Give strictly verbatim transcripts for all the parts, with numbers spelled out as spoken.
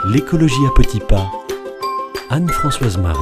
L'écologie à petits pas. Anne-Françoise Marie.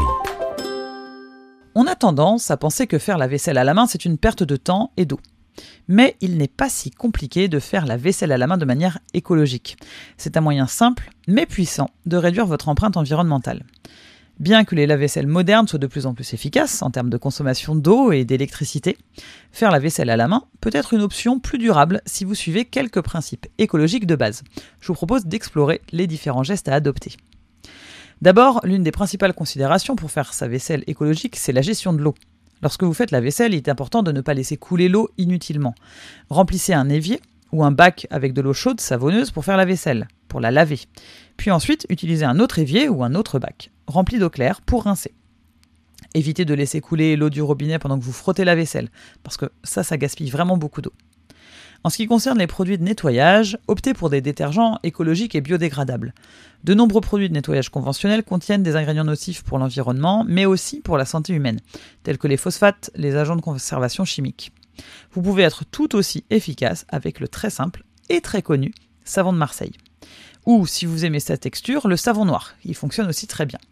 On a tendance à penser que faire la vaisselle à la main, c'est une perte de temps et d'eau. Mais il n'est pas si compliqué de faire la vaisselle à la main de manière écologique. C'est un moyen simple, mais puissant, de réduire votre empreinte environnementale. Bien que les lave-vaisselles modernes soient de plus en plus efficaces en termes de consommation d'eau et d'électricité, faire la vaisselle à la main peut être une option plus durable si vous suivez quelques principes écologiques de base. Je vous propose d'explorer les différents gestes à adopter. D'abord, l'une des principales considérations pour faire sa vaisselle écologique, c'est la gestion de l'eau. Lorsque vous faites la vaisselle, il est important de ne pas laisser couler l'eau inutilement. Remplissez un évier ou un bac avec de l'eau chaude savonneuse pour faire la vaisselle, pour la laver. Puis ensuite, utilisez un autre évier ou un autre bac, rempli d'eau claire pour rincer. Évitez de laisser couler l'eau du robinet pendant que vous frottez la vaisselle, parce que ça, ça gaspille vraiment beaucoup d'eau. En ce qui concerne les produits de nettoyage, optez pour des détergents écologiques et biodégradables. De nombreux produits de nettoyage conventionnels contiennent des ingrédients nocifs pour l'environnement, mais aussi pour la santé humaine, tels que les phosphates, les agents de conservation chimique. Vous pouvez être tout aussi efficace avec le très simple et très connu savon de Marseille. Ou, si vous aimez sa texture, le savon noir, il fonctionne aussi très bien.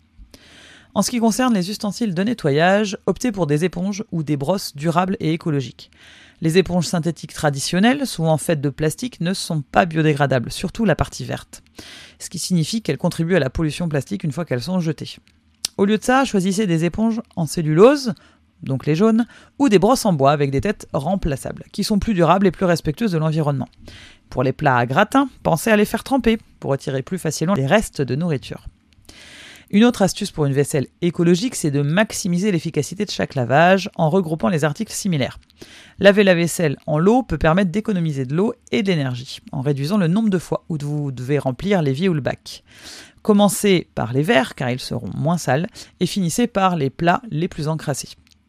En ce qui concerne les ustensiles de nettoyage, optez pour des éponges ou des brosses durables et écologiques. Les éponges synthétiques traditionnelles, souvent faites de plastique, ne sont pas biodégradables, surtout la partie verte. Ce qui signifie qu'elles contribuent à la pollution plastique une fois qu'elles sont jetées. Au lieu de ça, choisissez des éponges en cellulose, donc les jaunes, ou des brosses en bois avec des têtes remplaçables, qui sont plus durables et plus respectueuses de l'environnement. Pour les plats à gratin, pensez à les faire tremper pour retirer plus facilement les restes de nourriture. Une autre astuce pour une vaisselle écologique, c'est de maximiser l'efficacité de chaque lavage en regroupant les articles similaires. Laver la vaisselle en l'eau peut permettre d'économiser de l'eau et de l'énergie, en réduisant le nombre de fois où vous devez remplir l'évier ou le bac. Commencez par les verres, car ils seront moins sales, et finissez par les plats les plus encrassés.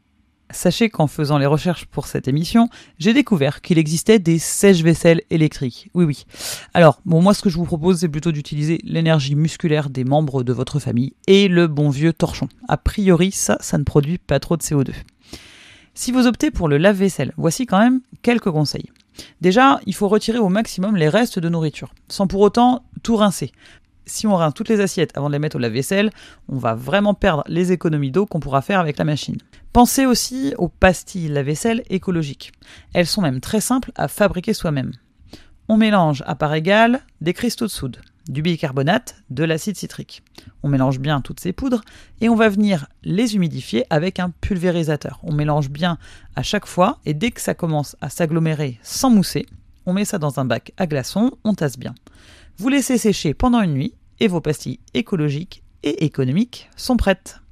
Sachez qu'en faisant les recherches pour cette émission, j'ai découvert qu'il existait des sèche-vaisselle électriques. Oui, oui. Alors, bon, moi, ce que je vous propose, c'est plutôt d'utiliser l'énergie musculaire des membres de votre famille et le bon vieux torchon. A priori, ça, ça ne produit pas trop de C O deux. Si vous optez pour le lave-vaisselle, voici quand même quelques conseils. Déjà, il faut retirer au maximum les restes de nourriture, sans pour autant tout rincer. Si on rince toutes les assiettes avant de les mettre au lave-vaisselle, on va vraiment perdre les économies d'eau qu'on pourra faire avec la machine. Pensez aussi aux pastilles lave-vaisselle écologiques. Elles sont même très simples à fabriquer soi-même. On mélange à part égale des cristaux de soude, du bicarbonate, de l'acide citrique. On mélange bien toutes ces poudres et on va venir les humidifier avec un pulvérisateur. On mélange bien à chaque fois et dès que ça commence à s'agglomérer sans mousser, on met ça dans un bac à glaçons, on tasse bien. Vous laissez sécher pendant une nuit et vos pastilles écologiques et économiques sont prêtes.